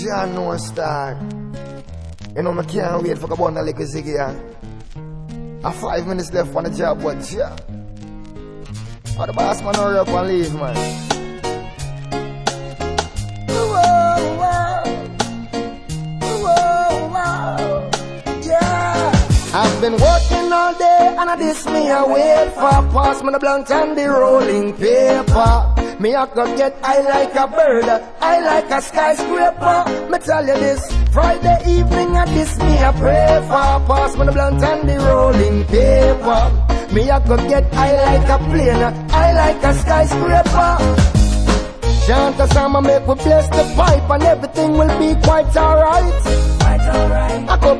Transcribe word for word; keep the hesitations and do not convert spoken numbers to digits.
John no star. You know, I can't wait for the bundle like a ziggy. I have five minutes left on the job, but yeah. Oh, the boss man hurry up and leave, man. Whoa, whoa. Whoa, whoa. Yeah. I've been working all day and I this me I wait for. Pass me the blunt and the rolling paper. Me I could get high like a bird, high like a skyscraper. Me tell you this, Friday evening at this me I pray for. Pass me the blunt and the rolling paper. Me I could get high like a plane, high like a skyscraper. Chant a song and make we bless the pipe and everything will be quite alright. Quite alright. I could